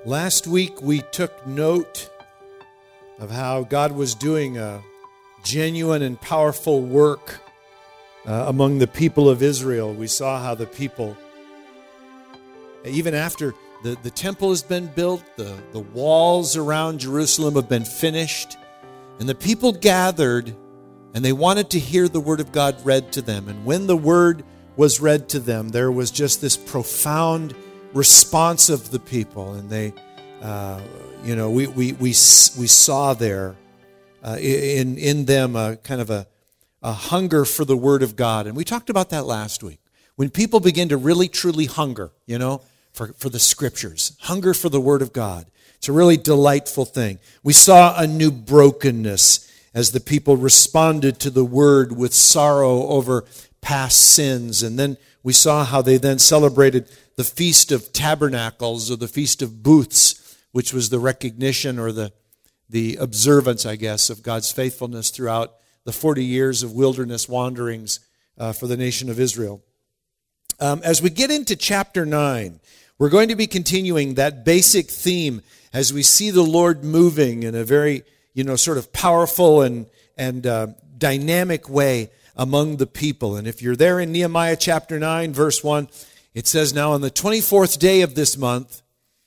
Last week we took note of how God was doing a genuine and powerful work among the people of Israel. We saw how the people, even after the temple has been built, the walls around Jerusalem have been finished, and the people gathered and they wanted to hear the word of God read to them. And when the word was read to them, there was just this profound response of the people, and they, we saw there in them a kind of a hunger for the Word of God, and we talked about that last week. When people begin to really truly hunger, for the Scriptures, hunger for the Word of God, it's a really delightful thing. We saw a new brokenness as the people responded to the Word with sorrow over past sins, and then we saw how they then celebrated the Feast of Tabernacles, or the Feast of Booths, which was the recognition or the observance, I guess, of God's faithfulness throughout the 40 years of wilderness wanderings for the nation of Israel. As we get into chapter 9, we're going to be continuing that basic theme as we see the Lord moving in a very, sort of powerful and dynamic way among the people. And if you're there in Nehemiah chapter 9, verse 1, it says, "Now on the 24th day of this month,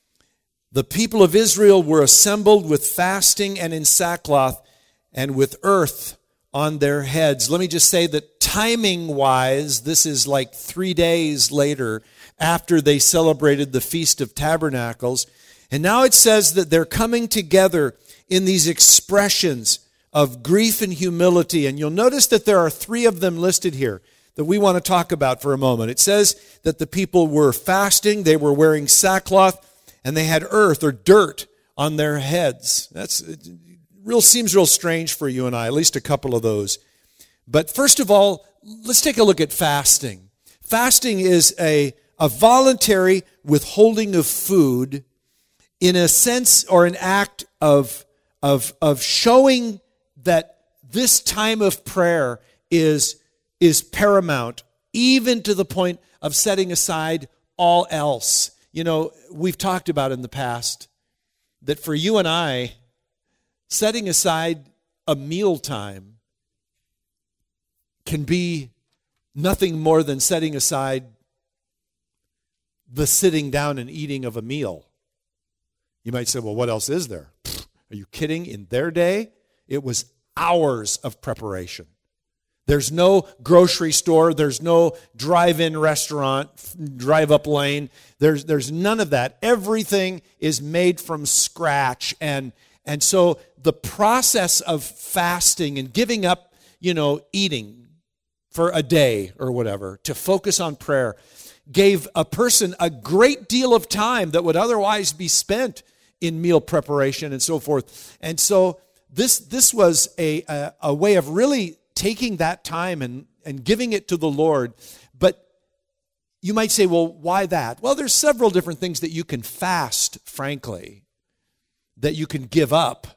the people of Israel were assembled with fasting and in sackcloth and with earth on their heads." Let me just say that timing-wise, this is like 3 days later after they celebrated the Feast of Tabernacles. And now it says that they're coming together in these expressions of grief and humility. And you'll notice that there are 3 of them listed here that we want to talk about for a moment. It says that the people were fasting, they were wearing sackcloth, and they had earth or dirt on their heads. Seems real strange for you and I, at least a couple of those. But first of all, let's take a look at fasting. Fasting is a voluntary withholding of food in a sense or an act of showing that this time of prayer is paramount, even to the point of setting aside all else. We've talked about in the past that for you and I, setting aside a mealtime can be nothing more than setting aside the sitting down and eating of a meal. You might say, well, what else is there? Are you kidding? In their day, it was hours of preparation. There's no grocery store. There's no drive-in restaurant, drive-up lane. There's none of that. Everything is made from scratch. And so the process of fasting and giving up, eating for a day or whatever to focus on prayer gave a person a great deal of time that would otherwise be spent in meal preparation and so forth. And so this was a way of really taking that time and giving it to the Lord. But you might say, well, why that? Well, there's several different things that you can fast, frankly, that you can give up,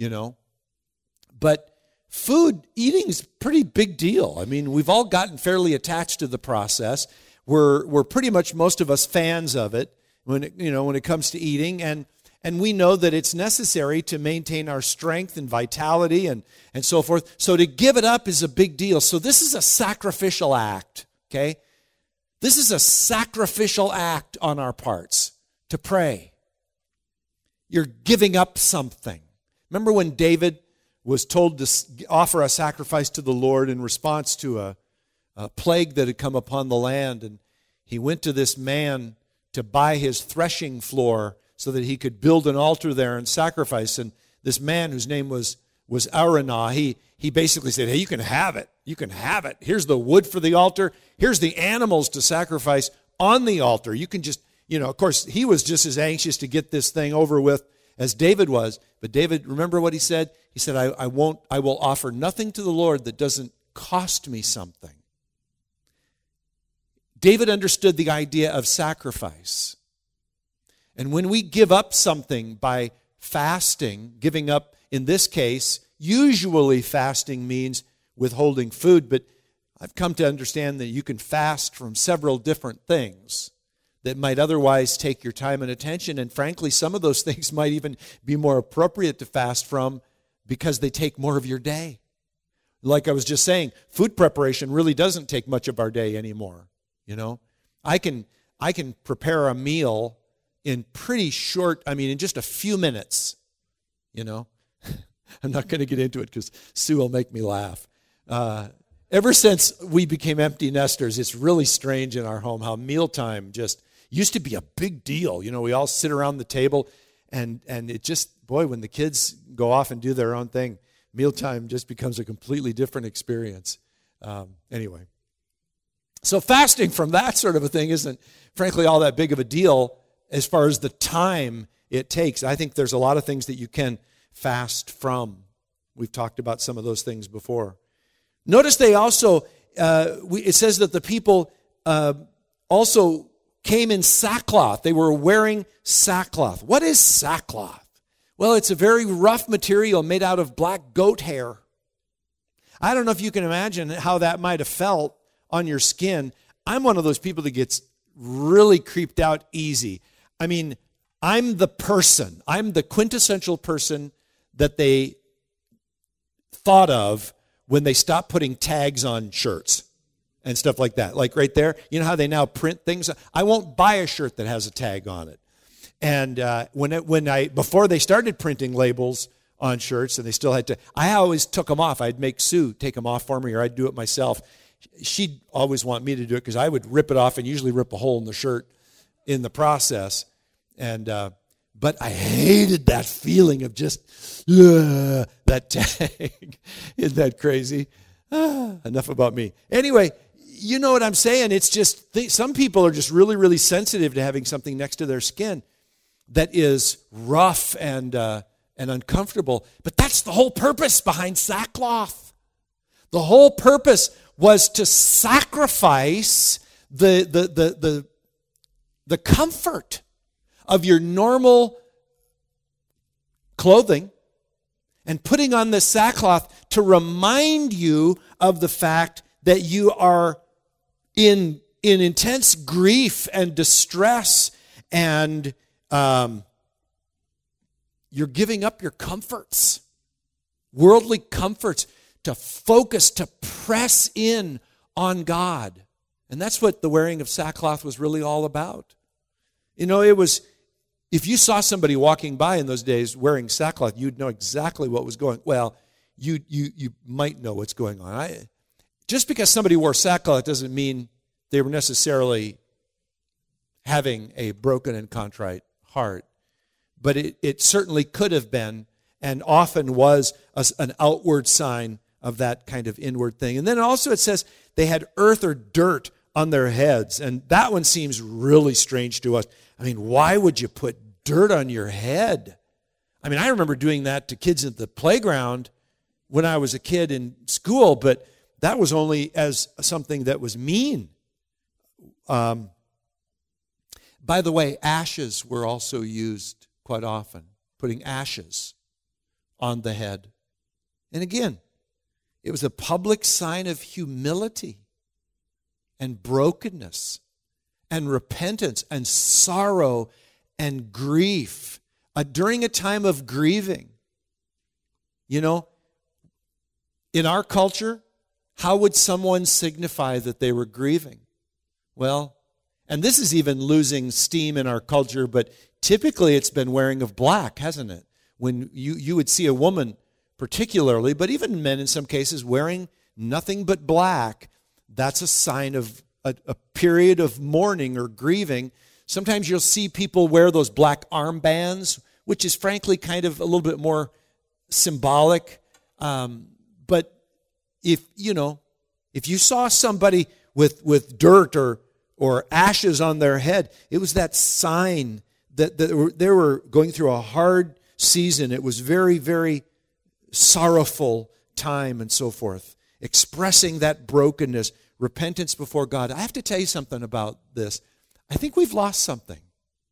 But food, eating is a pretty big deal. I mean, we've all gotten fairly attached to the process. We're pretty much, most of us, fans of it when it comes to eating. And we know that it's necessary to maintain our strength and vitality and so forth. So to give it up is a big deal. So this is a sacrificial act, okay? This is a sacrificial act on our parts to pray. You're giving up something. Remember when David was told to offer a sacrifice to the Lord in response to a plague that had come upon the land, and he went to this man to buy his threshing floor so that he could build an altar there and sacrifice. And this man, whose name was Araunah, he basically said, hey, you can have it. You can have it. Here's the wood for the altar. Here's the animals to sacrifice on the altar. You can just, of course, he was just as anxious to get this thing over with as David was. But David, remember what he said? He said, I will offer nothing to the Lord that doesn't cost me something. David understood the idea of sacrifice. And when we give up something by fasting, giving up, in this case, usually fasting means withholding food, but I've come to understand that you can fast from several different things. that might otherwise take your time and attention. And frankly, some of those things might even be more appropriate to fast from because they take more of your day. Like I was just saying, food preparation really doesn't take much of our day anymore. I can prepare a meal in pretty short, in just a few minutes. I'm not going to get into it because Sue will make me laugh. Ever since we became empty nesters, it's really strange in our home how mealtime just used to be a big deal. We all sit around the table, and it just, boy, when the kids go off and do their own thing, mealtime just becomes a completely different experience. Anyway, so fasting from that sort of a thing isn't, frankly, all that big of a deal as far as the time it takes. I think there's a lot of things that you can fast from. We've talked about some of those things before. Notice they also, it says that the people also came in sackcloth. They were wearing sackcloth. What is sackcloth? Well, it's a very rough material made out of black goat hair. I don't know if you can imagine how that might have felt on your skin. I'm one of those people that gets really creeped out easy. I'm the quintessential person that they thought of when they stopped putting tags on shirts and stuff like that. Like right there, you know how they now print things? I won't buy a shirt that has a tag on it. And before they started printing labels on shirts, and they still had to, I always took them off. I'd make Sue take them off for me, or I'd do it myself. She'd always want me to do it because I would rip it off and usually rip a hole in the shirt in the process. But I hated that feeling of just that tag. Isn't that crazy? Enough about me. Anyway, you know what I'm saying? It's just some people are just really, really sensitive to having something next to their skin that is rough and uncomfortable. But that's the whole purpose behind sackcloth. The whole purpose was to sacrifice the comfort of your normal clothing and putting on this sackcloth to remind you of the fact that you are in intense grief and distress, and you're giving up your comforts, worldly comforts, to focus, to press in on God. And that's what the wearing of sackcloth was really all about. It was, if you saw somebody walking by in those days wearing sackcloth, you'd know exactly what was going on. Well, you might know what's going on. Just because somebody wore sackcloth doesn't mean they were necessarily having a broken and contrite heart. But it certainly could have been, and often was, an outward sign of that kind of inward thing. And then also it says they had earth or dirt on their heads. And that one seems really strange to us. Why would you put dirt on your head? I remember doing that to kids at the playground when I was a kid in school, but that was only as something that was mean. By the way, ashes were also used quite often, putting ashes on the head. And again, it was a public sign of humility and brokenness and repentance and sorrow and grief during a time of grieving. In our culture, how would someone signify that they were grieving? Well, and this is even losing steam in our culture, but typically it's been wearing of black, hasn't it? When you would see a woman particularly, but even men in some cases, wearing nothing but black, that's a sign of a period of mourning or grieving. Sometimes you'll see people wear those black armbands, which is frankly kind of a little bit more symbolic. But if you saw somebody with dirt or ashes on their head, it was that sign that they were going through a hard season. It was very, very sorrowful time and so forth, expressing that brokenness, repentance before God. I have to tell you something about this. I think we've lost something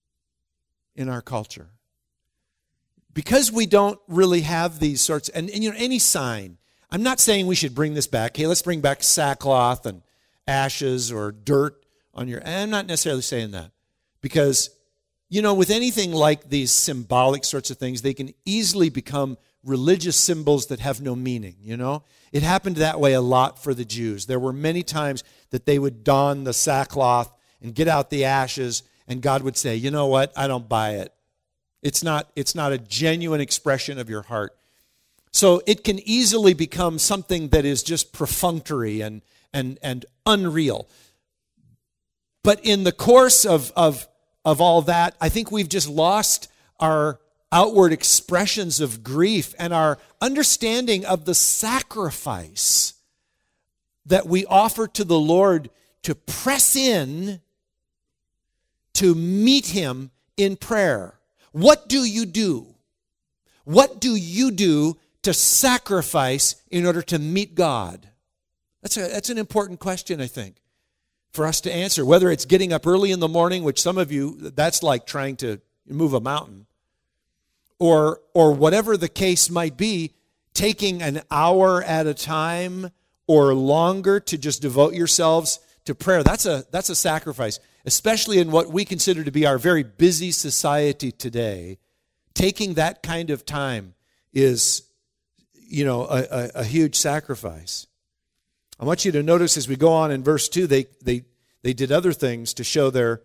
in our culture. Because we don't really have these sorts, and any sign. I'm not saying we should bring this back. Hey, let's bring back sackcloth and ashes or dirt on your, I'm not necessarily saying that. Because, with anything like these symbolic sorts of things, they can easily become religious symbols that have no meaning, It happened that way a lot for the Jews. There were many times that they would don the sackcloth and get out the ashes, and God would say, you know what, I don't buy it. It's not a genuine expression of your heart. So it can easily become something that is just perfunctory and unreal. But in the course of all that, I think we've just lost our outward expressions of grief and our understanding of the sacrifice that we offer to the Lord to press in to meet Him in prayer. What do you do? What do you do to sacrifice in order to meet God? That's an important question, I think, for us to answer. Whether it's getting up early in the morning, which some of you, that's like trying to move a mountain, or whatever the case might be, taking an hour at a time or longer to just devote yourselves to prayer. That's a sacrifice, especially in what we consider to be our very busy society today. Taking that kind of time is, a huge sacrifice. I want you to notice as we go on in verse 2, they did other things to show their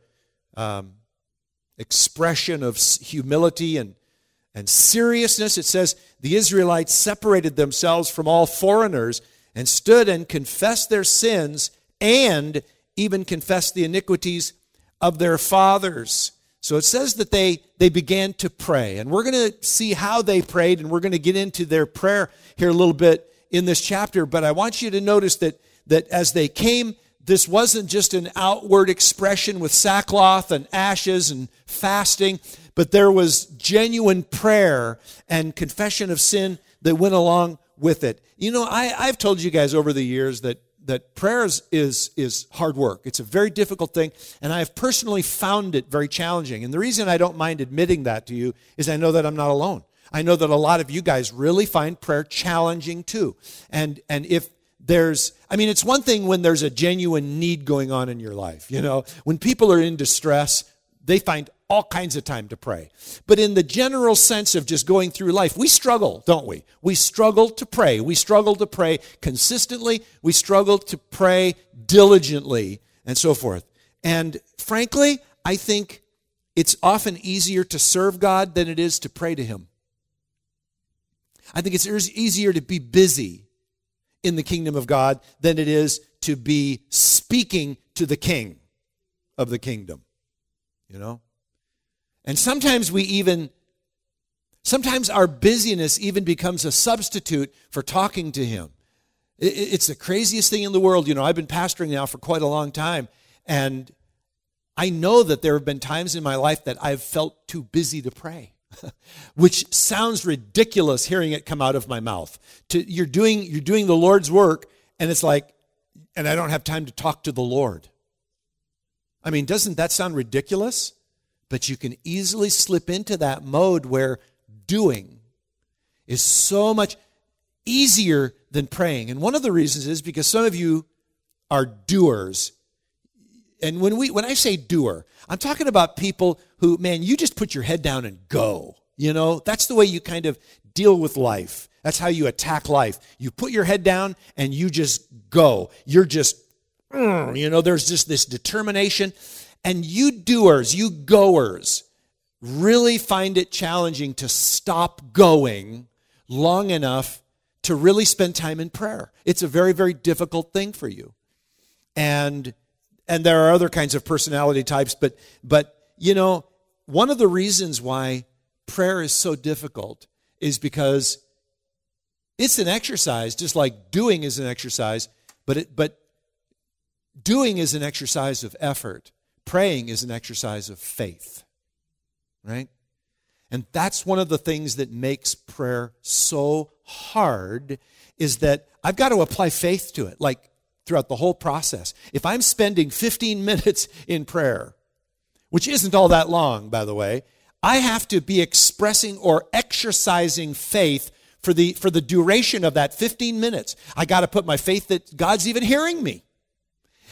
expression of humility and seriousness. It says, the Israelites separated themselves from all foreigners and stood and confessed their sins and even confessed the iniquities of their fathers. So it says that they began to pray. And we're going to see how they prayed, and we're going to get into their prayer here a little bit in this chapter. But I want you to notice that as they came, this wasn't just an outward expression with sackcloth and ashes and fasting, but there was genuine prayer and confession of sin that went along with it. I've told you guys over the years that prayer is hard work. It's a very difficult thing, and I have personally found it very challenging. And the reason I don't mind admitting that to you is I know that I'm not alone. I know that a lot of you guys really find prayer challenging too. And if it's one thing when there's a genuine need going on in your life. When people are in distress, they find all kinds of time to pray. But in the general sense of just going through life, we struggle, don't we? We struggle to pray. We struggle to pray consistently. We struggle to pray diligently and so forth. And frankly, I think it's often easier to serve God than it is to pray to Him. I think it's easier to be busy in the kingdom of God than it is to be speaking to the King of the kingdom. And sometimes our busyness even becomes a substitute for talking to Him. It's the craziest thing in the world. I've been pastoring now for quite a long time, and I know that there have been times in my life that I've felt too busy to pray, which sounds ridiculous hearing it come out of my mouth. You're doing the Lord's work, and it's like, and I don't have time to talk to the Lord. Doesn't that sound ridiculous? But you can easily slip into that mode where doing is so much easier than praying. And one of the reasons is because some of you are doers. And when I say doer, I'm talking about people who, you just put your head down and go. That's the way you kind of deal with life. That's how you attack life. You put your head down and you just go. You're just, there's just this determination. And you doers, you goers, really find it challenging to stop going long enough to really spend time in prayer. It's a very, very difficult thing for you. And there are other kinds of personality types, but one of the reasons why prayer is so difficult is because it's an exercise, just like doing is an exercise, but doing is an exercise of effort. Praying is an exercise of faith, right? And that's one of the things that makes prayer so hard, is that I've got to apply faith to it, like throughout the whole process. If I'm spending 15 minutes in prayer, which isn't all that long, by the way, I have to be expressing or exercising faith for the duration of that 15 minutes. I got to put my faith that God's even hearing me.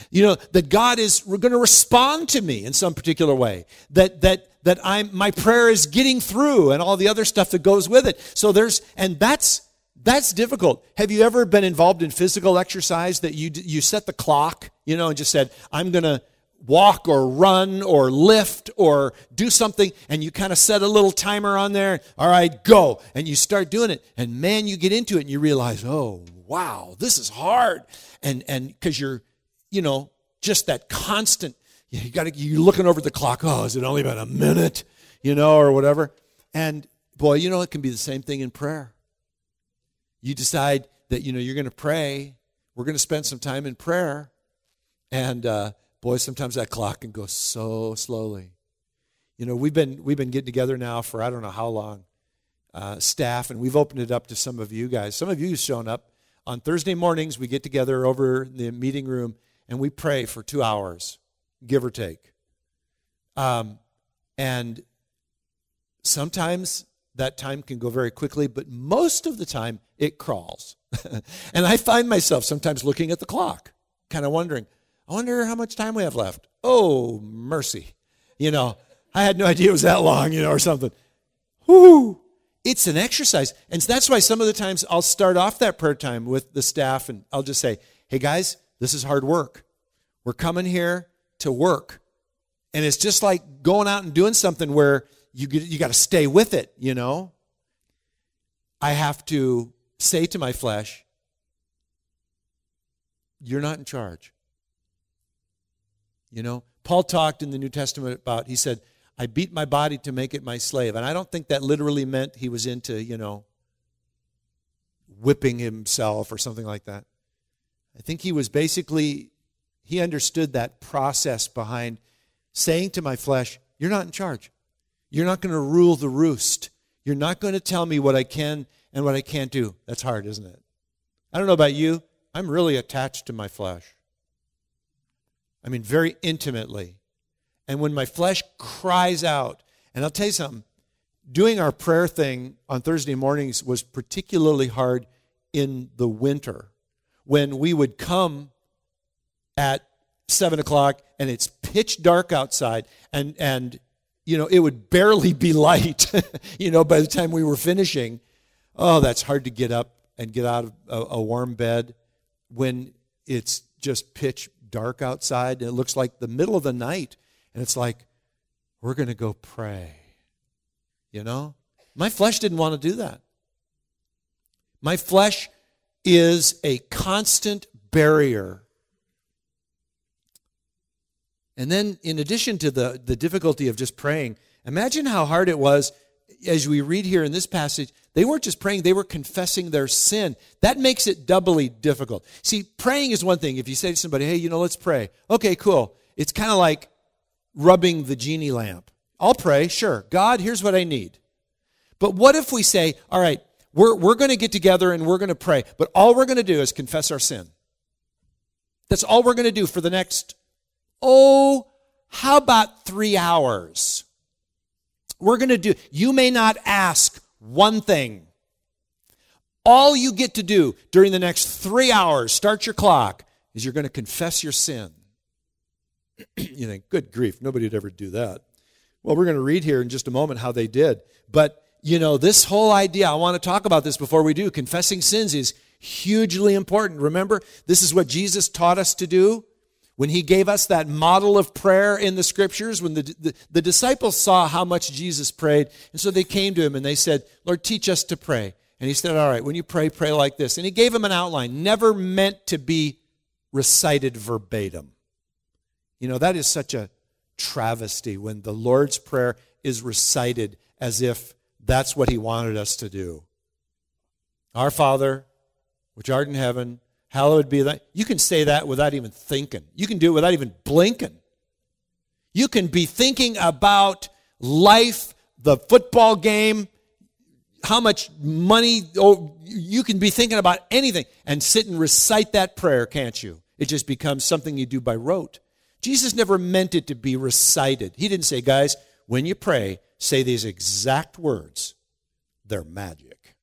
That God is going to respond to me in some particular way. That my prayer is getting through and all the other stuff that goes with it. So that's difficult. Have you ever been involved in physical exercise that you set the clock, and just said, I'm going to walk or run or lift or do something, and you kind of set a little timer on there. All right, go. And you start doing it. And man, you get into it and you realize, oh, wow, this is hard. And because you're, just that constant, you're looking over the clock. Oh, is it only been a minute, or whatever. And boy, it can be the same thing in prayer. You decide that, you're going to pray. We're going to spend some time in prayer. And, boy, sometimes that clock can go so slowly. We've been getting together now for I don't know how long, staff, and we've opened it up to some of you guys. Some of you have shown up. On Thursday mornings, we get together over in the meeting room, and we pray for 2 hours, give or take. And sometimes that time can go very quickly, but most of the time it crawls. And I find myself sometimes looking at the clock, kind of wondering, I wonder how much time we have left. Oh, mercy. I had no idea it was that long, or something. Whoo! It's an exercise. And that's why some of the times I'll start off that prayer time with the staff and I'll just say, hey guys, this is hard work. We're coming here to work. And it's just like going out and doing something where you got to stay with it, I have to say to my flesh, you're not in charge. Paul talked in the New Testament about, he said, I beat my body to make it my slave. And I don't think that literally meant he was into, whipping himself or something like that. I think he was he understood that process behind saying to my flesh, you're not in charge. You're not going to rule the roost. You're not going to tell me what I can and what I can't do. That's hard, isn't it? I don't know about you. I'm really attached to my flesh. I mean, very intimately. And when my flesh cries out, and I'll tell you something, doing our prayer thing on Thursday mornings was particularly hard in the winter when we would come at 7 o'clock and it's pitch dark outside and it would barely be light, by the time we were finishing. Oh, that's hard to get up and get out of a warm bed when it's just pitch dark outside and it looks like the middle of the night. And it's like, we're going to go pray. My flesh didn't want to do that. My flesh is a constant barrier. And then in addition to the difficulty of just praying, imagine how hard it was, as we read here in this passage, they weren't just praying, they were confessing their sin. That makes it doubly difficult. See, praying is one thing. If you say to somebody, hey, let's pray. Okay, cool. It's kind of like rubbing the genie lamp. I'll pray, sure. God, here's what I need. But what if we say, all right, we're going to get together and we're going to pray, but all we're going to do is confess our sin. That's all we're going to do for the next, how about 3 hours? We're going to do, you may not ask one thing. All you get to do during the next 3 hours, start your clock, is you're going to confess your sin. You think, good grief, nobody would ever do that. Well, we're going to read here in just a moment how they did. But, this whole idea, I want to talk about this before we do. Confessing sins is hugely important. Remember, this is what Jesus taught us to do when he gave us that model of prayer in the scriptures. When the disciples saw how much Jesus prayed, and so they came to him and they said, Lord, teach us to pray. And he said, all right, when you pray, pray like this. And he gave them an outline, never meant to be recited verbatim. That is such a travesty when the Lord's Prayer is recited as if that's what he wanted us to do. Our Father, which art in heaven, hallowed be thy... You can say that without even thinking. You can do it without even blinking. You can be thinking about life, the football game, how much money... you can be thinking about anything and sit and recite that prayer, can't you? It just becomes something you do by rote. Jesus never meant it to be recited. He didn't say, guys, when you pray, say these exact words. They're magic.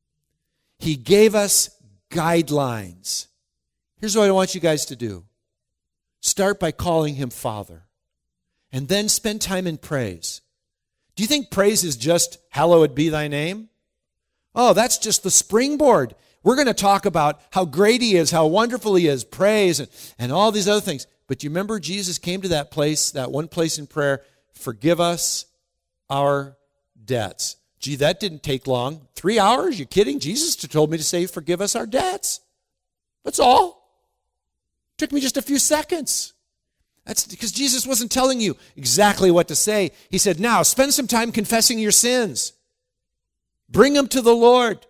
He gave us guidelines. Here's what I want you guys to do. start by calling him Father. And then spend time in praise. Do you think praise is just hallowed be thy name? Oh, that's just the springboard. We're going to talk about how great he is, how wonderful he is, praise, and all these other things. But you remember Jesus came to that place, that one place in prayer, forgive us our debts. Gee, that didn't take long. 3 hours? You kidding? Jesus told me to say, forgive us our debts. That's all. It took me just a few seconds. That's because Jesus wasn't telling you exactly what to say. He said, now, spend some time confessing your sins. Bring them to the Lord.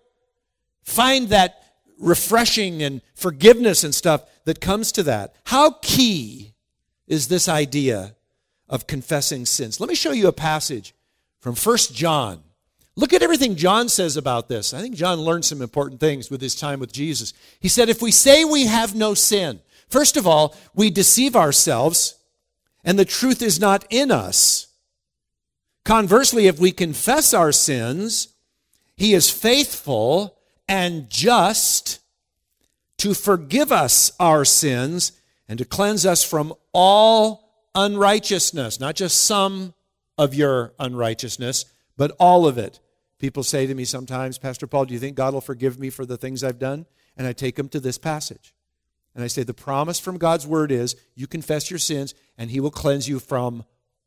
Find that refreshing and forgiveness and stuff that comes to that. How key is this idea of confessing sins? Let me show you a passage from 1 John. Look at everything John says about this. I think John learned some important things with his time with Jesus. He said, if we say we have no sin, first of all, we deceive ourselves, and the truth is not in us. Conversely, if we confess our sins, he is faithful and just to forgive us our sins and to cleanse us from all unrighteousness, not just some of your unrighteousness, but all of it. People say to me sometimes, Pastor Paul, do you think God will forgive me for the things I've done? And I take them to this passage. And I say, the promise from God's word is, you confess your sins, and he will cleanse you from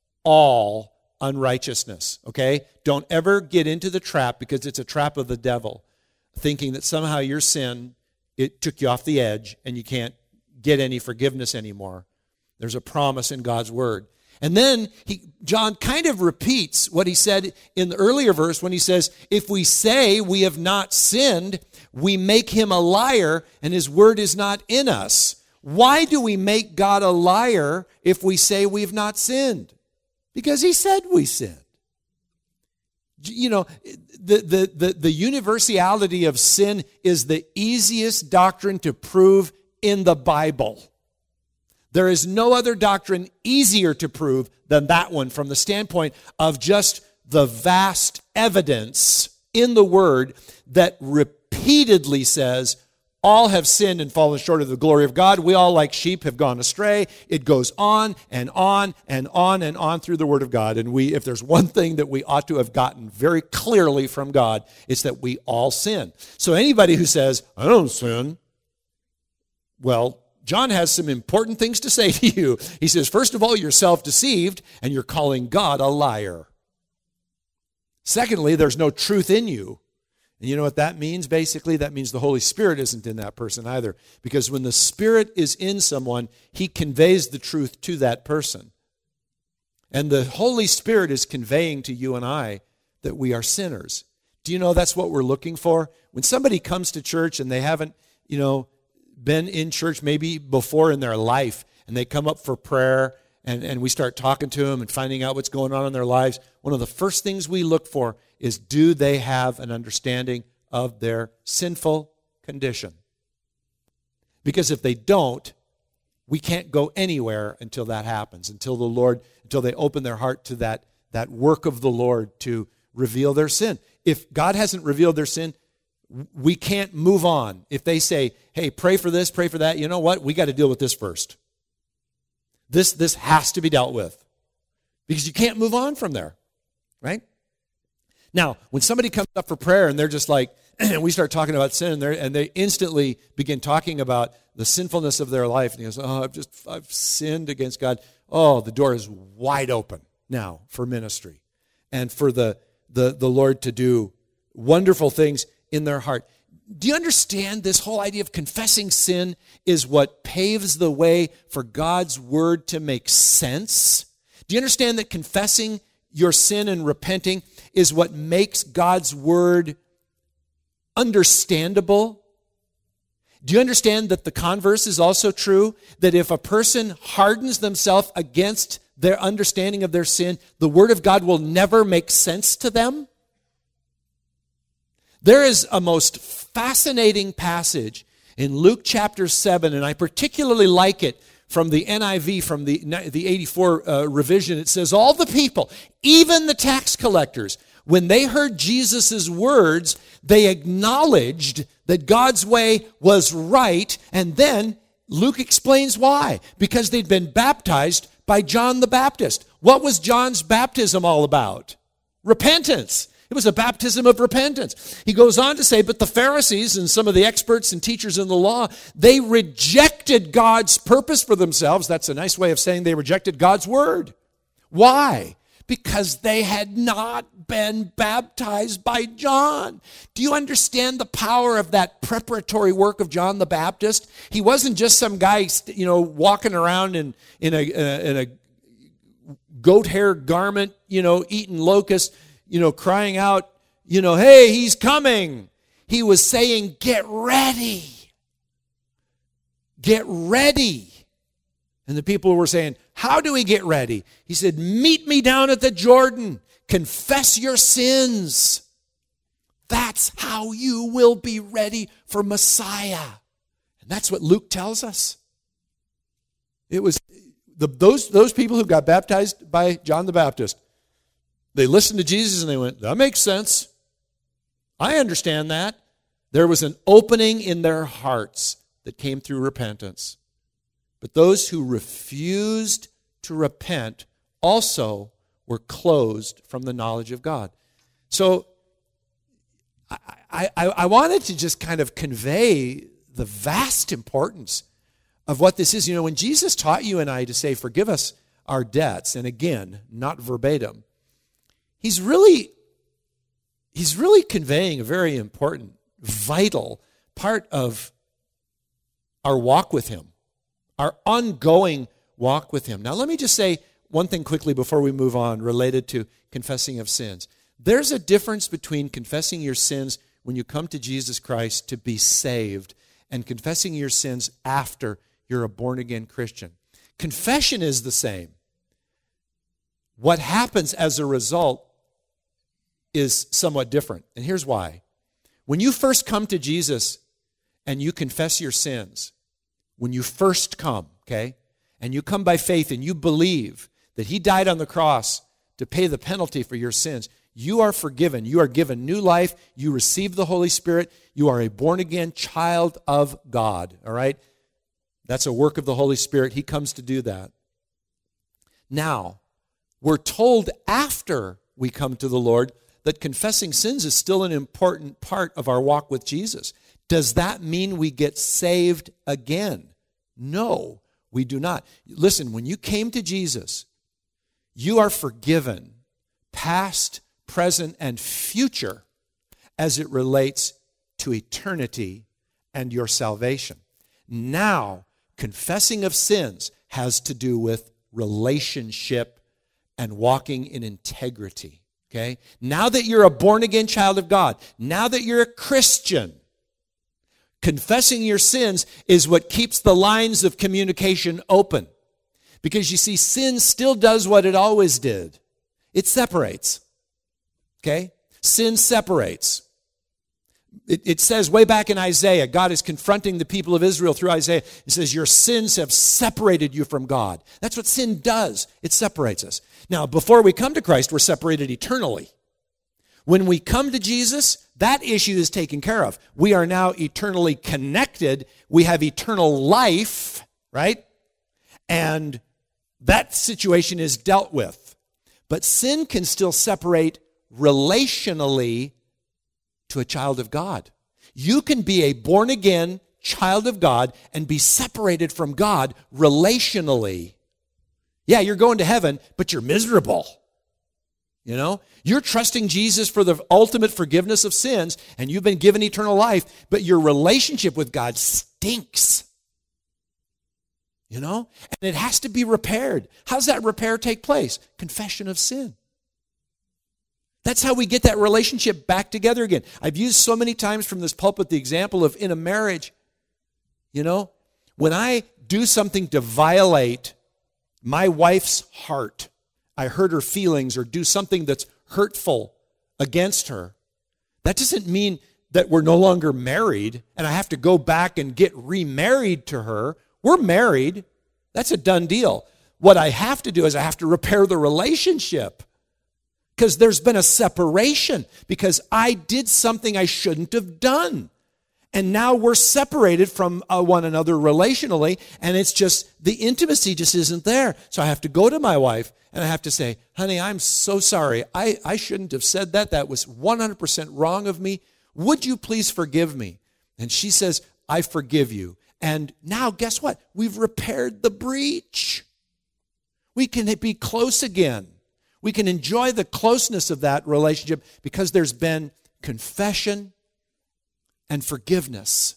all unrighteousness, okay? Don't ever get into the trap, because it's a trap of the devil, thinking that somehow your sin, it took you off the edge, and you can't get any forgiveness anymore. There's a promise in God's word. And then John kind of repeats what he said in the earlier verse when he says, if we say we have not sinned, we make him a liar and his word is not in us. Why do we make God a liar if we say we have not sinned? Because he said we sinned. You know, the universality of sin is the easiest doctrine to prove in the Bible. There is no other doctrine easier to prove than that one from the standpoint of just the vast evidence in the Word that repeatedly says, all have sinned and fallen short of the glory of God. We all, like sheep, have gone astray. It goes on and on and on and on through the Word of God. And if there's one thing that we ought to have gotten very clearly from God, it's that we all sin. So anybody who says, I don't sin, well, John has some important things to say to you. He says, first of all, you're self-deceived and you're calling God a liar. Secondly, there's no truth in you. And you know what that means? Basically, that means the Holy Spirit isn't in that person either. Because when the Spirit is in someone, he conveys the truth to that person. And the Holy Spirit is conveying to you and I that we are sinners. Do you know that's what we're looking for? When somebody comes to church and they haven't, been in church maybe before in their life, and they come up for prayer, and we start talking to them and finding out what's going on in their lives, one of the first things we look for is, do they have an understanding of their sinful condition? Because if they don't, we can't go anywhere until that happens, until they open their heart to that work of the Lord to reveal their sin. If God hasn't revealed their sin, we can't move on. If they say, hey, pray for this, pray for that, you know what? We got to deal with this first. This has to be dealt with. Because you can't move on from there, right? Now, when somebody comes up for prayer and they're just like, we start talking about sin, and they instantly begin talking about the sinfulness of their life, and he goes, I've sinned against God. Oh, the door is wide open now for ministry and for the Lord to do wonderful things in their heart. Do you understand this whole idea of confessing sin is what paves the way for God's word to make sense? Do you understand that confessing your sin and repenting is what makes God's word understandable? Do you understand that the converse is also true? That if a person hardens themselves against their understanding of their sin, the word of God will never make sense to them? There is a most fascinating passage in Luke chapter 7, and I particularly like it from the NIV, from the 84 revision. It says, all the people, even the tax collectors, when they heard Jesus' words, they acknowledged that God's way was right, and then Luke explains why. Because they'd been baptized by John the Baptist. What was John's baptism all about? Repentance. It was a baptism of repentance. He goes on to say, but the Pharisees and some of the experts and teachers in the law, they rejected God's purpose for themselves. That's a nice way of saying they rejected God's word. Why? Because they had not been baptized by John. Do you understand the power of that preparatory work of John the Baptist? He wasn't just some guy, walking around in a goat hair garment, eating locusts, crying out, hey, he's coming. He was saying, get ready. Get ready. And the people were saying, how do we get ready? He said, meet me down at the Jordan. Confess your sins. That's how you will be ready for Messiah. And that's what Luke tells us. It was those people who got baptized by John the Baptist. They listened to Jesus and they went, that makes sense. I understand that. There was an opening in their hearts that came through repentance. But those who refused to repent also were closed from the knowledge of God. So I wanted to just kind of convey the vast importance of what this is. When Jesus taught you and I to say, forgive us our debts, and again, not verbatim, he's really conveying a very important, vital part of our walk with him. Our ongoing walk with him. Now, let me just say one thing quickly before we move on related to confessing of sins. There's a difference between confessing your sins when you come to Jesus Christ to be saved and confessing your sins after you're a born-again Christian. Confession is the same. What happens as a result is somewhat different. And here's why. When you first come to Jesus and you confess your sins, when you first come, okay, and you come by faith and you believe that he died on the cross to pay the penalty for your sins, you are forgiven. You are given new life. You receive the Holy Spirit. You are a born-again child of God, all right? That's a work of the Holy Spirit. He comes to do that. Now, we're told after we come to the Lord that confessing sins is still an important part of our walk with Jesus. Does that mean we get saved again? No, we do not. Listen, when you came to Jesus, you are forgiven, past, present, and future, as it relates to eternity and your salvation. Now, confessing of sins has to do with relationship and walking in integrity. Okay? Now that you're a born-again child of God, now that you're a Christian, confessing your sins is what keeps the lines of communication open. Because you see, sin still does what it always did. It separates. Okay? Sin separates. It says way back in Isaiah, God is confronting the people of Israel through Isaiah. It says, your sins have separated you from God. That's what sin does. It separates us. Now, before we come to Christ, we're separated eternally. When we come to Jesus, that issue is taken care of. We are now eternally connected. We have eternal life, right? And that situation is dealt with. But sin can still separate relationally to a child of God. You can be a born-again child of God and be separated from God relationally. Yeah, you're going to heaven, but you're miserable. You're trusting Jesus for the ultimate forgiveness of sins, and you've been given eternal life, but your relationship with God stinks. And it has to be repaired. How does that repair take place? Confession of sin. That's how we get that relationship back together again. I've used so many times from this pulpit the example of in a marriage, when I do something to violate my wife's heart, I hurt her feelings or do something that's hurtful against her, that doesn't mean that we're no longer married and I have to go back and get remarried to her. We're married. That's a done deal. What I have to do is I have to repair the relationship because there's been a separation because I did something I shouldn't have done. And now we're separated from one another relationally, and it's just, the intimacy just isn't there. So I have to go to my wife, and I have to say, honey, I'm so sorry. I shouldn't have said that. That was 100% wrong of me. Would you please forgive me? And she says, I forgive you. And now, guess what? We've repaired the breach. We can be close again. We can enjoy the closeness of that relationship because there's been confession and forgiveness.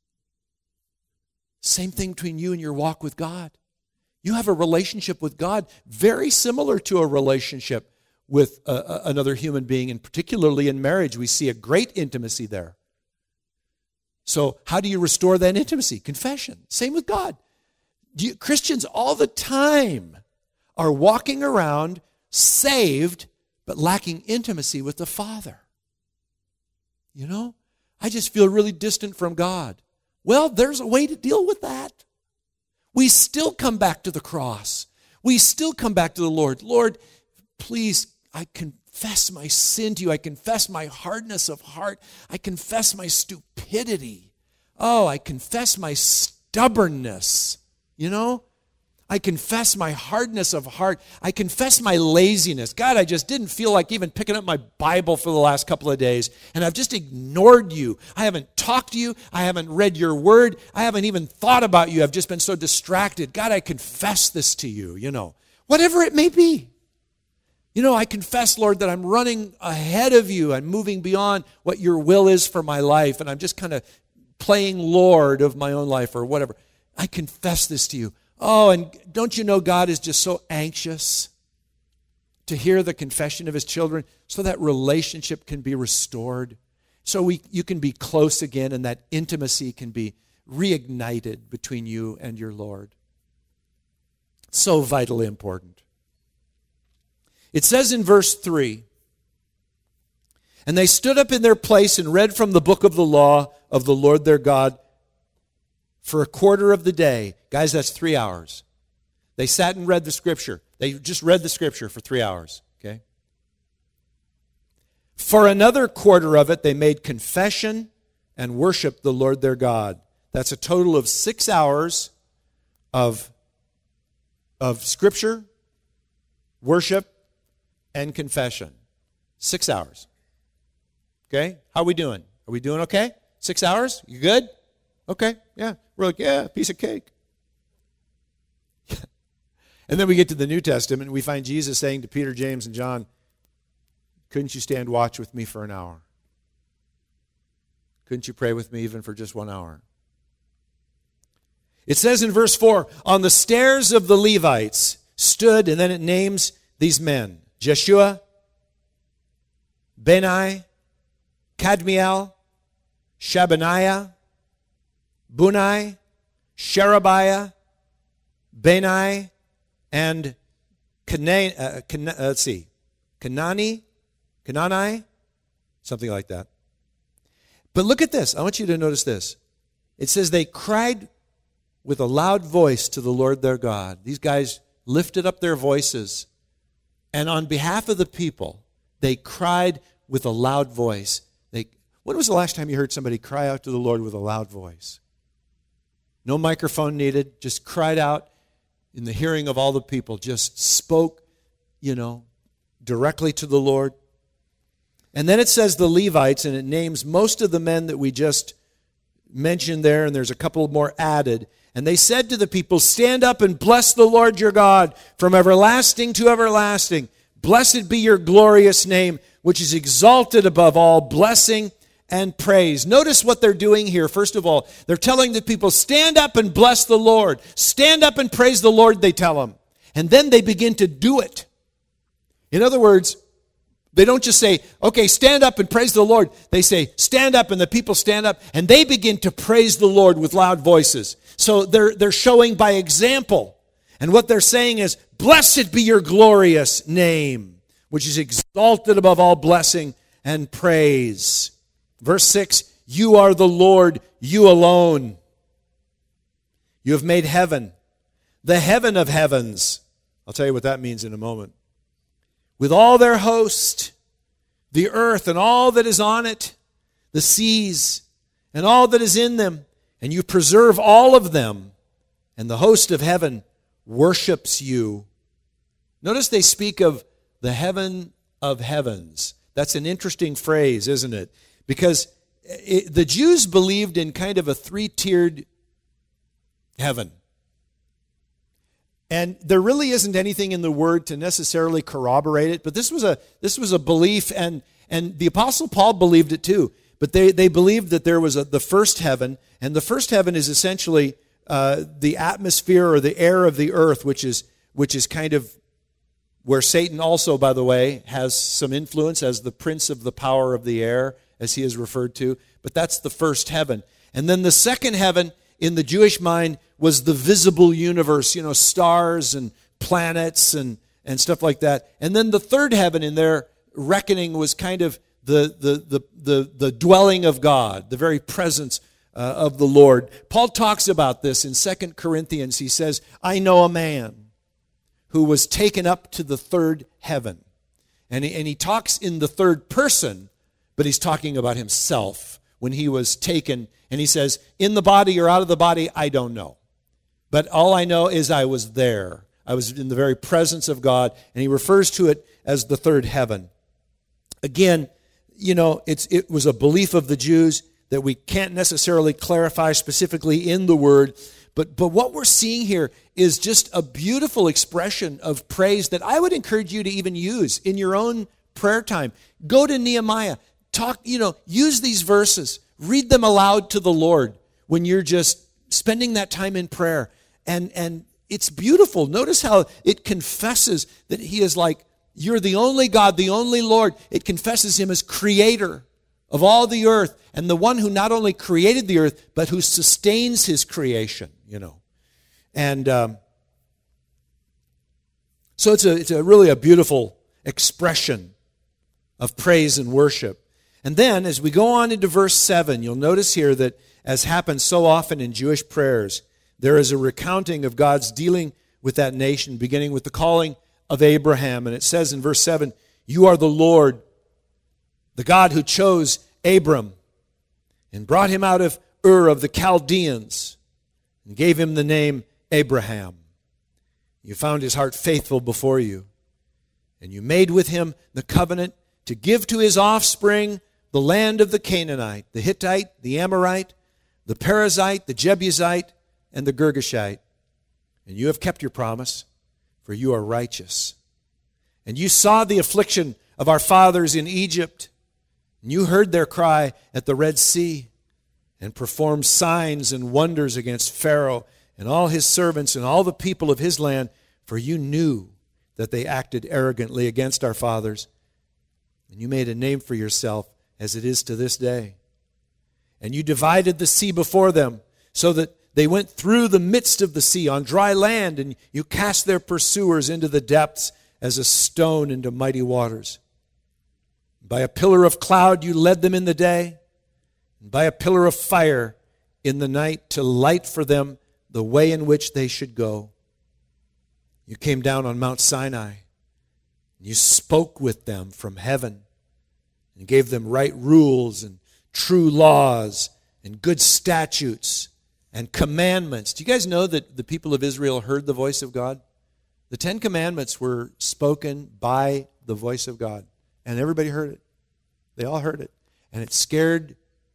Same thing between you and your walk with God. You have a relationship with God very similar to a relationship with another human being, and particularly in marriage, we see a great intimacy there. So how do you restore that intimacy? Confession. Same with God. Christians all the time are walking around saved, but lacking intimacy with the Father. You know, I just feel really distant from God. Well, there's a way to deal with that. We still come back to the cross. We still come back to the Lord. Lord, please, I confess my sin to you. I confess my hardness of heart. I confess my stupidity. Oh, I confess my stubbornness. You know, I confess my hardness of heart. I confess my laziness. God, I just didn't feel like even picking up my Bible for the last couple of days, and I've just ignored you. I haven't talked to you. I haven't read your word. I haven't even thought about you. I've just been so distracted. God, I confess this to you, you know, whatever it may be. You know, I confess, Lord, that I'm running ahead of you. I'm moving beyond what your will is for my life, and I'm just kind of playing Lord of my own life or whatever. I confess this to you. Oh, and don't you know God is just so anxious to hear the confession of his children so that relationship can be restored, so you can be close again, and that intimacy can be reignited between you and your Lord. So vitally important. It says in verse 3, and they stood up in their place and read from the book of the law of the Lord their God for a quarter of the day. Guys, that's 3 hours. They sat and read the scripture. They just read the scripture for 3 hours, okay? For another quarter of it, they made confession and worshiped the Lord their God. That's a total of 6 hours of scripture, worship, and confession. 6 hours. Okay? How are we doing? Are we doing okay? 6 hours? You good? Okay, yeah. We're like, yeah, piece of cake. And then we get to the New Testament and we find Jesus saying to Peter, James, and John, couldn't you stand watch with me for an hour? Couldn't you pray with me even for just 1 hour? It says in verse 4, on the stairs of the Levites stood, and then it names these men, Jeshua, Bani, Kadmiel, Shabaniah, Bunai, Sherebiah, Bani, and Kanani, something like that. But look at this. I want you to notice this. It says they cried with a loud voice to the Lord their God. These guys lifted up their voices, and on behalf of the people, they cried with a loud voice. When was the last time you heard somebody cry out to the Lord with a loud voice? No microphone needed, just cried out in the hearing of all the people, just spoke, directly to the Lord. And then it says the Levites, and it names most of the men that we just mentioned there, and there's a couple more added. And they said to the people, stand up and bless the Lord your God from everlasting to everlasting. Blessed be your glorious name, which is exalted above all blessing and praise. Notice what they're doing here. First of all, they're telling the people, stand up and bless the Lord. Stand up and praise the Lord, they tell them. And then they begin to do it. In other words, they don't just say, okay, stand up and praise the Lord. They say, stand up, and the people stand up, and they begin to praise the Lord with loud voices. So they're showing by example. And what they're saying is, blessed be your glorious name, which is exalted above all blessing and praise. Verse 6, you are the Lord, you alone. You have made heaven, the heaven of heavens. I'll tell you what that means in a moment. With all their host, the earth and all that is on it, the seas and all that is in them, and you preserve all of them, and the host of heaven worships you. Notice they speak of the heaven of heavens. That's an interesting phrase, isn't it? Because the Jews believed in kind of a three-tiered heaven. And there really isn't anything in the Word to necessarily corroborate it, but this was a belief, and the Apostle Paul believed it too. But they believed that there was the first heaven, and the first heaven is essentially the atmosphere or the air of the earth, which is kind of where Satan also, by the way, has some influence as the prince of the power of the air, as he is referred to. But that's the first heaven. And then the second heaven in the Jewish mind was the visible universe, stars and planets and stuff like that. And then the third heaven in their reckoning was kind of the dwelling of God, the very presence of the Lord. Paul talks about this in 2 Corinthians. He says, I know a man who was taken up to the third heaven. And he talks in the third person, but he's talking about himself when he was taken. And he says, in the body or out of the body, I don't know. But all I know is I was there. I was in the very presence of God. And he refers to it as the third heaven. Again, it was a belief of the Jews that we can't necessarily clarify specifically in the Word. But what we're seeing here is just a beautiful expression of praise that I would encourage you to even use in your own prayer time. Go to Nehemiah. Use these verses. Read them aloud to the Lord when you're just spending that time in prayer. And it's beautiful. Notice how it confesses that he is like, you're the only God, the only Lord. It confesses him as creator of all the earth, and the one who not only created the earth, but who sustains his creation, And so it's really a beautiful expression of praise and worship. And then, as we go on into verse 7, you'll notice here that, as happens so often in Jewish prayers, there is a recounting of God's dealing with that nation, beginning with the calling of Abraham. And it says in verse 7, you are the Lord, the God who chose Abram and brought him out of Ur of the Chaldeans and gave him the name Abraham. You found his heart faithful before you, and you made with him the covenant to give to his offspring the land of the Canaanite, the Hittite, the Amorite, the Perizzite, the Jebusite, and the Girgashite. And you have kept your promise, for you are righteous. And you saw the affliction of our fathers in Egypt, and you heard their cry at the Red Sea, and performed signs and wonders against Pharaoh and all his servants and all the people of his land, for you knew that they acted arrogantly against our fathers. And you made a name for yourself, as it is to this day. And you divided the sea before them, so that they went through the midst of the sea on dry land, and you cast their pursuers into the depths as a stone into mighty waters. By a pillar of cloud you led them in the day, and by a pillar of fire in the night to light for them the way in which they should go. You came down on Mount Sinai, and you spoke with them from heaven, and gave them right rules and true laws and good statutes and commandments. Do you guys know that the people of Israel heard the voice of God? The 10 Commandments were spoken by the voice of God, and everybody heard it. They all heard it, and it scared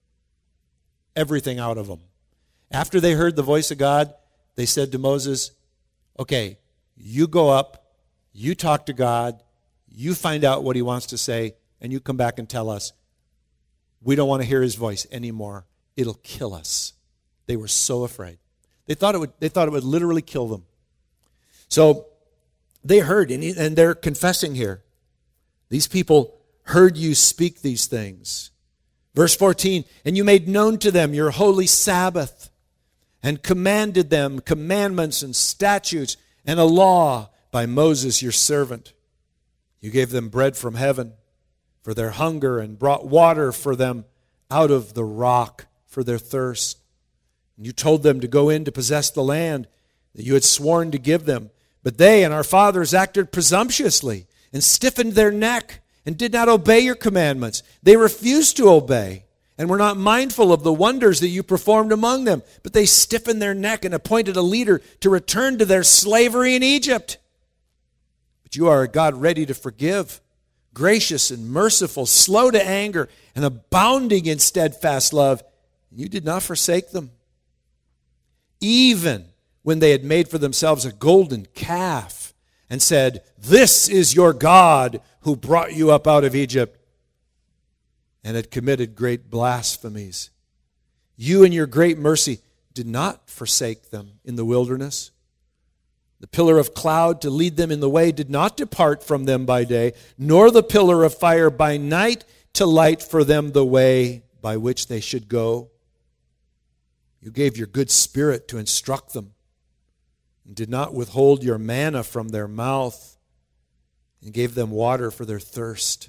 everything out of them. After they heard the voice of God, they said to Moses, okay, you go up, you talk to God, you find out what he wants to say, and you come back and tell us. We don't want to hear his voice anymore. It'll kill us. They were so afraid. They thought it would literally kill them. So they heard, and they're confessing here. These people heard you speak these things. Verse 14, and you made known to them your holy Sabbath, and commanded them commandments and statutes and a law by Moses your servant. You gave them bread from heaven for their hunger, and brought water for them out of the rock for their thirst. And you told them to go in to possess the land that you had sworn to give them. But they and our fathers acted presumptuously and stiffened their neck and did not obey your commandments. They refused to obey, and were not mindful of the wonders that you performed among them. But they stiffened their neck and appointed a leader to return to their slavery in Egypt. But you are a God ready to forgive, gracious and merciful, slow to anger, and abounding in steadfast love. You did not forsake them. Even when they had made for themselves a golden calf and said, "This is your God who brought you up out of Egypt," and had committed great blasphemies, you in your great mercy did not forsake them in the wilderness. The pillar of cloud to lead them in the way did not depart from them by day, nor the pillar of fire by night to light for them the way by which they should go. You gave your good spirit to instruct them, and did not withhold your manna from their mouth, and gave them water for their thirst.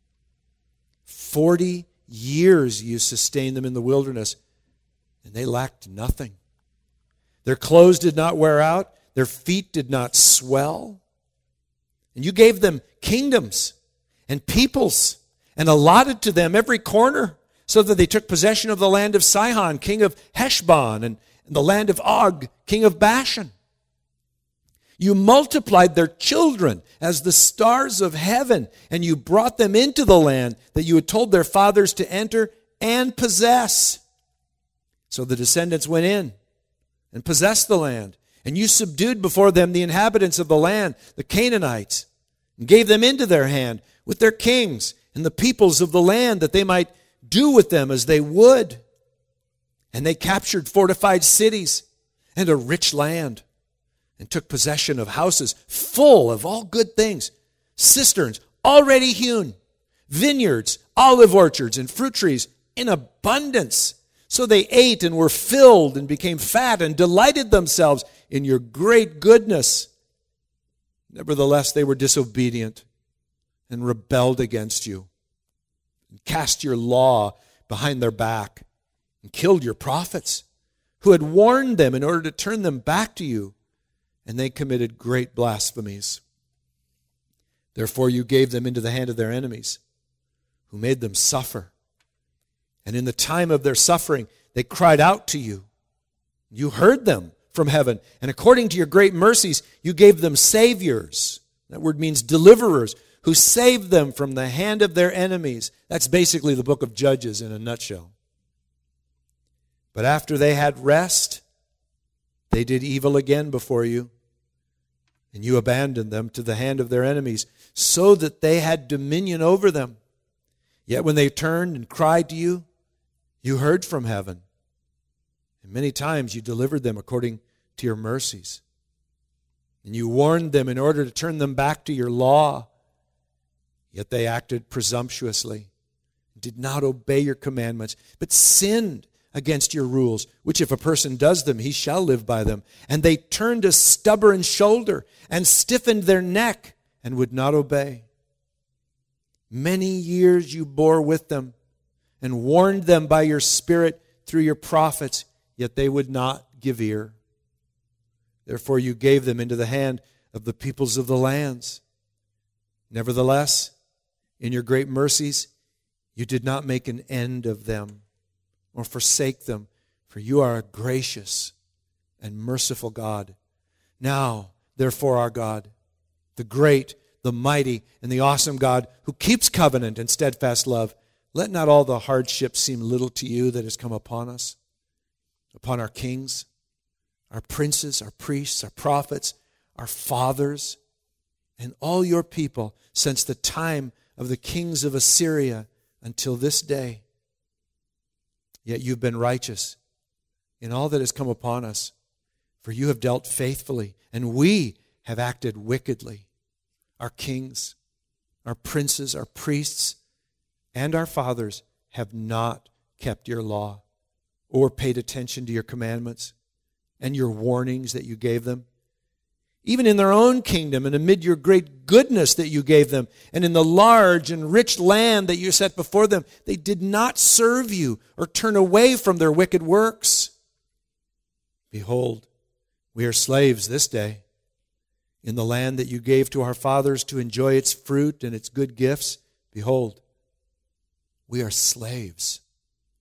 40 years you sustained them in the wilderness, and they lacked nothing. Their clothes did not wear out, their feet did not swell. And you gave them kingdoms and peoples, and allotted to them every corner, so that they took possession of the land of Sihon, king of Heshbon, and the land of Og, king of Bashan. You multiplied their children as the stars of heaven, and you brought them into the land that you had told their fathers to enter and possess. So the descendants went in and possessed the land, and you subdued before them the inhabitants of the land, the Canaanites, and gave them into their hand with their kings and the peoples of the land, that they might do with them as they would. And they captured fortified cities and a rich land, and took possession of houses full of all good things, cisterns already hewn, vineyards, olive orchards, and fruit trees in abundance. So they ate and were filled and became fat and delighted themselves in your great goodness. Nevertheless, they were disobedient and rebelled against you, and cast your law behind their back, and killed your prophets, who had warned them in order to turn them back to you, and they committed great blasphemies. Therefore you gave them into the hand of their enemies, who made them suffer. And in the time of their suffering, they cried out to you. You heard them from heaven, and according to your great mercies, you gave them saviors. That word means deliverers, who saved them from the hand of their enemies. That's basically the book of Judges in a nutshell. But after they had rest, they did evil again before you, and you abandoned them to the hand of their enemies, so that they had dominion over them. Yet when they turned and cried to you, you heard from heaven, and many times you delivered them according to your mercies. And you warned them in order to turn them back to your law. Yet they acted presumptuously, did not obey your commandments, but sinned against your rules, which if a person does them, he shall live by them. And they turned a stubborn shoulder and stiffened their neck and would not obey. Many years you bore with them and warned them by your Spirit through your prophets, yet they would not give ear. Therefore you gave them into the hand of the peoples of the lands. Nevertheless, in your great mercies, you did not make an end of them or forsake them, for you are a gracious and merciful God. Now, therefore, our God, the great, the mighty, and the awesome God, who keeps covenant and steadfast love, let not all the hardship seem little to you that has come upon us, upon our kings, our princes, our priests, our prophets, our fathers, and all your people since the time of the kings of Assyria until this day. Yet you've been righteous in all that has come upon us, for you have dealt faithfully, and we have acted wickedly. Our kings, our princes, our priests, and our fathers have not kept your law or paid attention to your commandments and your warnings that you gave them. Even in their own kingdom and amid your great goodness that you gave them, and in the large and rich land that you set before them, they did not serve you or turn away from their wicked works. Behold, we are slaves this day in the land that you gave to our fathers to enjoy its fruit and its good gifts. Behold, we are slaves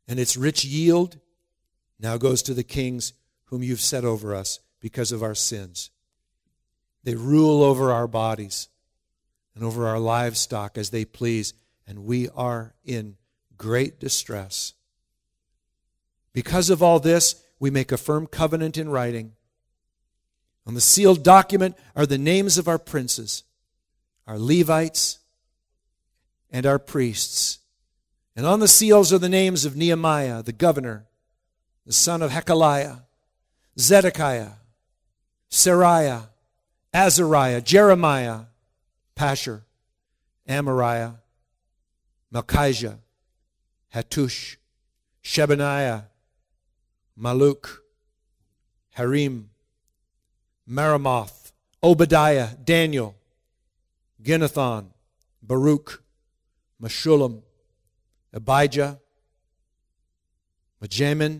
and its rich yield now goes to the kings whom you've set over us because of our sins. They rule over our bodies and over our livestock as they please, and we are in great distress. Because of all this, we make a firm covenant in writing. On the sealed document are the names of our princes, our Levites, and our priests. And on the seals are the names of Nehemiah, the governor, the son of Hekeliah, Zedekiah, Seraiah, Azariah, Jeremiah, Pashur, Amariah, Malchijah, Hattush, Shebaniah, Maluk, Harim, Meremoth, Obadiah, Daniel, Ginnethon, Baruch, Meshullam, Abijah, Majamin,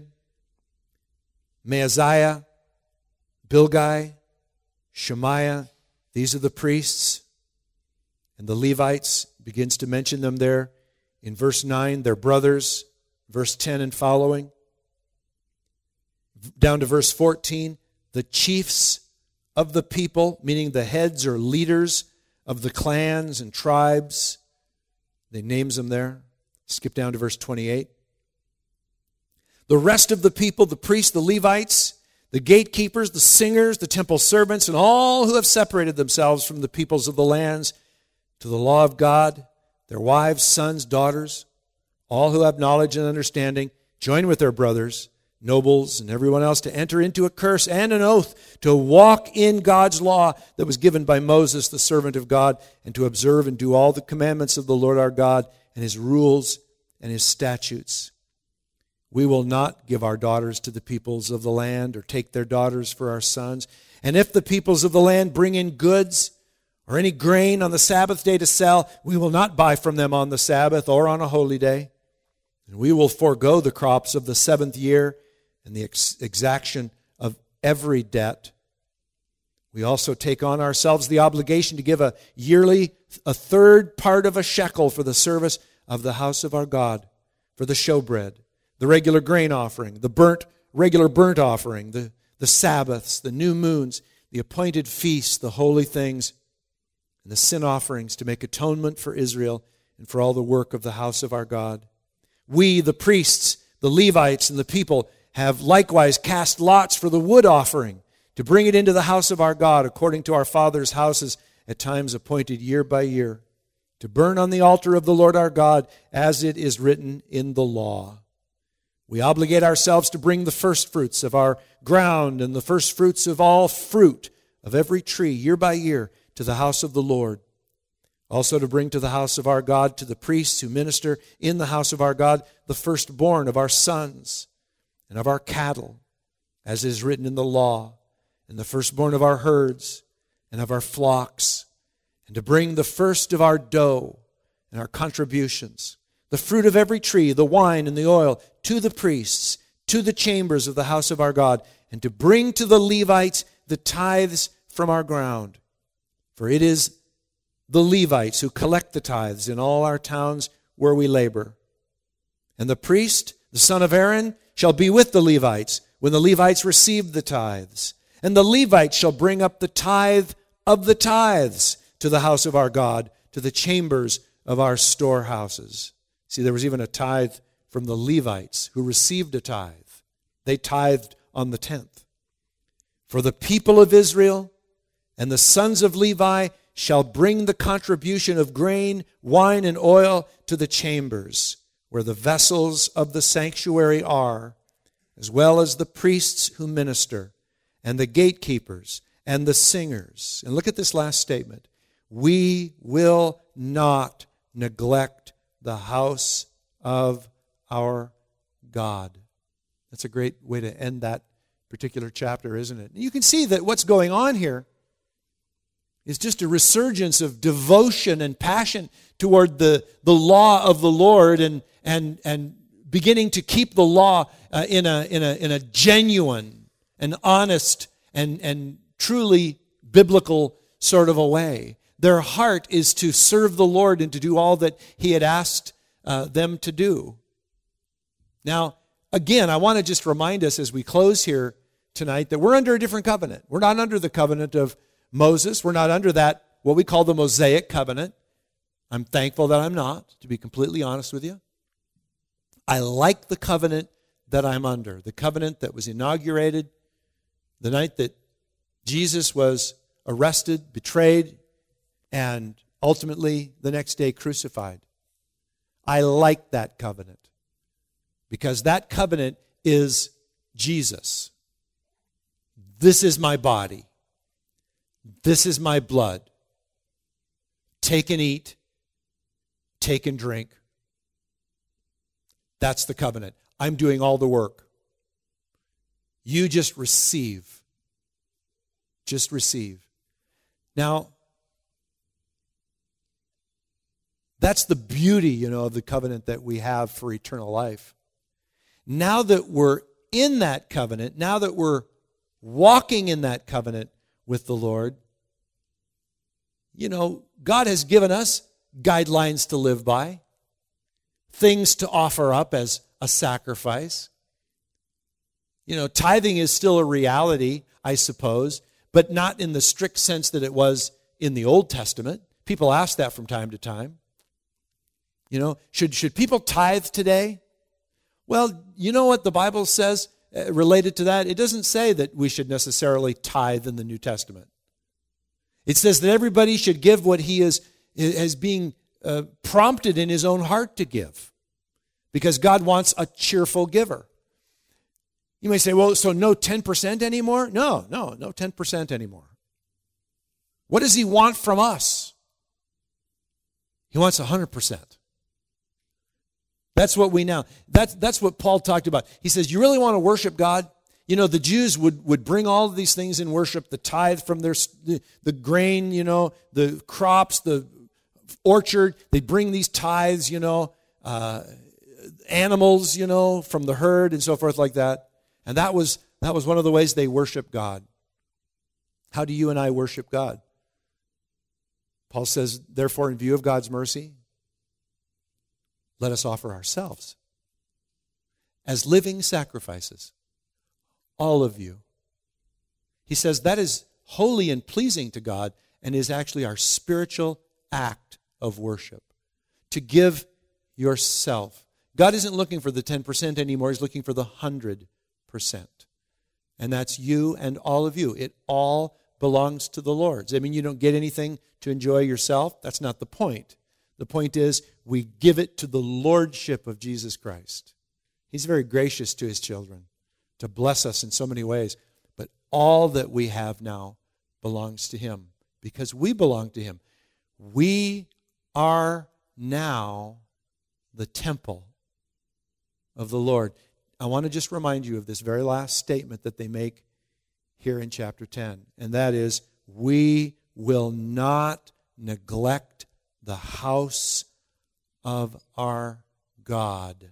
Maaziah, Bilgai, Shemaiah. These are the priests. And the Levites, begins to mention them there in verse 9, their brothers, verse 10 and following. Down to verse 14, the chiefs of the people, meaning the heads or leaders of the clans and tribes. They names them there. Skip down to verse 28. The rest of the people, the priests, the Levites, the gatekeepers, the singers, the temple servants, and all who have separated themselves from the peoples of the lands to the law of God, their wives, sons, daughters, all who have knowledge and understanding, join with their brothers, nobles, and everyone else to enter into a curse and an oath to walk in God's law that was given by Moses, the servant of God, and to observe and do all the commandments of the Lord our God and his rules and his statutes. We will not give our daughters to the peoples of the land or take their daughters for our sons. And if the peoples of the land bring in goods or any grain on the Sabbath day to sell, we will not buy from them on the Sabbath or on a holy day. And we will forego the crops of the 7th year and the exaction of every debt. We also take on ourselves the obligation to give a third part of a shekel for the service of the house of our God, for the showbread, the regular grain offering, the regular burnt offering, the Sabbaths, the new moons, the appointed feasts, the holy things, and the sin offerings to make atonement for Israel and for all the work of the house of our God. We, the priests, the Levites, and the people have likewise cast lots for the wood offering to bring it into the house of our God according to our fathers' houses at times appointed year by year, to burn on the altar of the Lord our God as it is written in the law. We obligate ourselves to bring the first fruits of our ground and the first fruits of all fruit of every tree year by year to the house of the Lord. Also to bring to the house of our God, to the priests who minister in the house of our God, the firstborn of our sons and of our cattle, as is written in the law, and the firstborn of our herds and of our flocks, and to bring the first of our dough and our contributions, the fruit of every tree, the wine and the oil, to the priests, to the chambers of the house of our God, and to bring to the Levites the tithes from our ground. For it is the Levites who collect the tithes in all our towns where we labor. And the priest, the son of Aaron, shall be with the Levites when the Levites receive the tithes. And the Levites shall bring up the tithe of the tithes to the house of our God, to the chambers of our storehouses. See, there was even a tithe from the Levites who received a tithe. They tithed on the 10th. For the people of Israel and the sons of Levi shall bring the contribution of grain, wine, and oil to the chambers, where the vessels of the sanctuary are, as well as the priests who minister, and the gatekeepers, and the singers. And look at this last statement. We will not neglect the house of our God. That's a great way to end that particular chapter, isn't it? You can see that what's going on here is just a resurgence of devotion and passion toward the law of the Lord and beginning to keep the law in a genuine and honest and truly biblical sort of a way. Their heart is to serve the Lord and to do all that He had asked them to do. Now, again, I want to just remind us as we close here tonight that we're under a different covenant. We're not under the covenant of Moses. We're not under that, what we call the Mosaic covenant. I'm thankful that I'm not, to be completely honest with you. I like the covenant that I'm under, the covenant that was inaugurated the night that Jesus was arrested, betrayed, and ultimately the next day crucified. I like that covenant because that covenant is Jesus. This is my body. This is my blood. Take and eat. Take and drink. That's the covenant. I'm doing all the work. You just receive. Just receive. Now, that's the beauty, of the covenant that we have for eternal life. Now that we're in that covenant, now that we're walking in that covenant with the Lord, God has given us guidelines to live by, things to offer up as a sacrifice. Tithing is still a reality, I suppose, but not in the strict sense that it was in the Old Testament. People ask that from time to time. Should people tithe today? Well, you know what the Bible says related to that? It doesn't say that we should necessarily tithe in the New Testament. It says that everybody should give what he is being prompted in his own heart to give, because God wants a cheerful giver. You may say, well, so no 10% anymore? No 10% anymore. What does he want from us? He wants 100%. That's what that's what Paul talked about. He says, you really want to worship God? The Jews would bring all of these things in worship, the tithe from the grain, the crops, the orchard. They'd bring these tithes, animals, from the herd and so forth like that. And that was one of the ways they worship God. How do you and I worship God? Paul says, therefore, in view of God's mercy, let us offer ourselves as living sacrifices, all of you. He says that is holy and pleasing to God and is actually our spiritual act of worship. To give yourself. God isn't looking for the 10% anymore. He's looking for the 100%. And that's you and all of you. It all belongs to the Lord. I mean, you don't get anything to enjoy yourself. That's not the point. The point is we give it to the lordship of Jesus Christ. He's very gracious to his children to bless us in so many ways. But all that we have now belongs to him because we belong to him. We are now the temple of the Lord. I want to just remind you of this very last statement that they make here in chapter 10, and that is, we will not neglect the house of our God.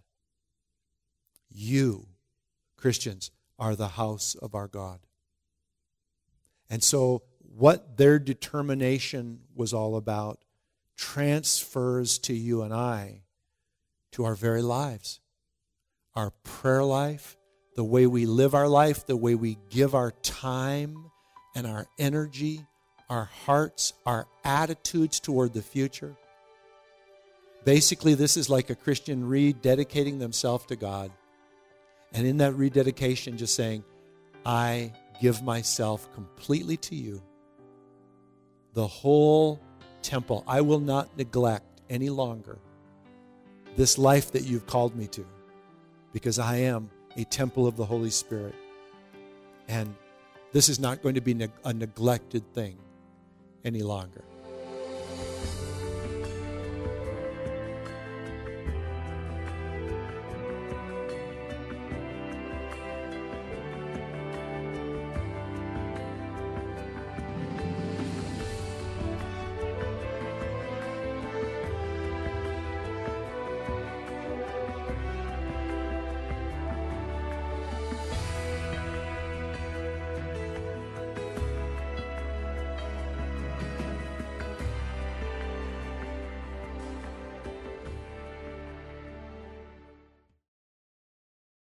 You, Christians, are the house of our God. And so what their determination was all about transfers to you and I, to our very lives. Our prayer life, the way we live our life, the way we give our time and our energy, our hearts, our attitudes toward the future. Basically, this is like a Christian rededicating themselves to God. And in that rededication, just saying, I give myself completely to you. The whole temple. I will not neglect any longer this life that you've called me to, because I am a temple of the Holy Spirit. And this is not going to be a neglected thing any longer.